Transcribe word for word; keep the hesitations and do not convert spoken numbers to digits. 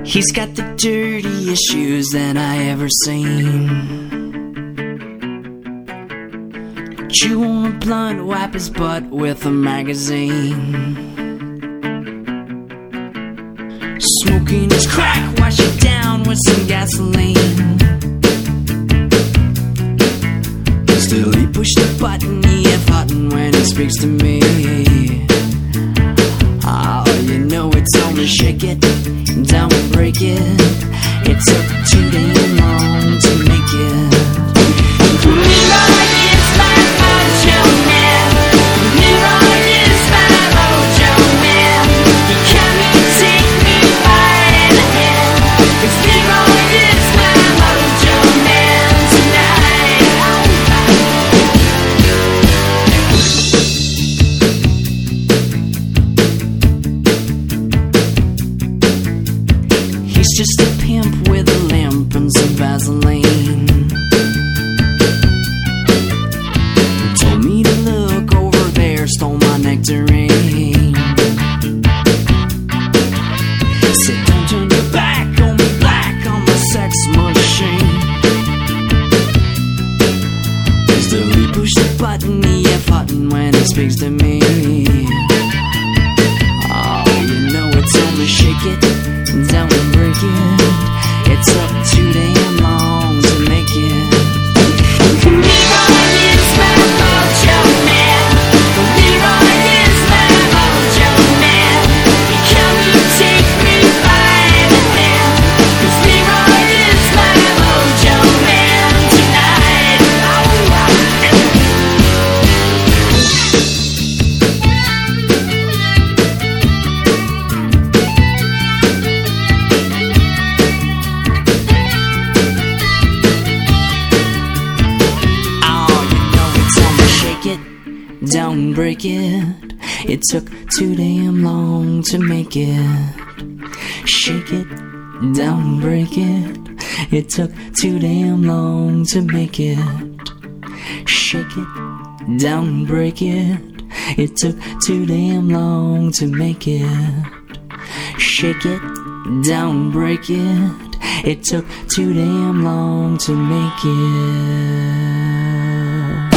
He's got the dirtiest shoes that I ever seen. Chew on a blunt, wipe his butt with a magazine. Smoking his crack, wash it down with some gasoline. Still he pushed the button, he F-hutton when he speaks to me. Oh, you know it's on me, shake it, don't break it. It took too damn long to make it. Leroy is my mojo man. Leroy is my mojo man. He come and take me by the hand. 'Cause Leroy is my mojo man tonight. He's just a pimp with a lamp and some Vaseline. Told me to look over there, stole my nectarine. Said don't turn your back on me, black on my sex machine. Still he pushed the button, he F-hutton when he speaks to me. Oh, you know it's on me, shake it, don't break it. It took too damn long to make it. Leroy is my mojo man. Leroy is my mojo man. He come and take me by the hand. 'Cause Leroy is my mojo man tonight. Don't break it. It took too damn long to make it. Shake it, don't break it. It took too damn long to make it. Shake it, don't break it. It took too damn long to make it. Shake it, don't break it. It took too damn long to make it.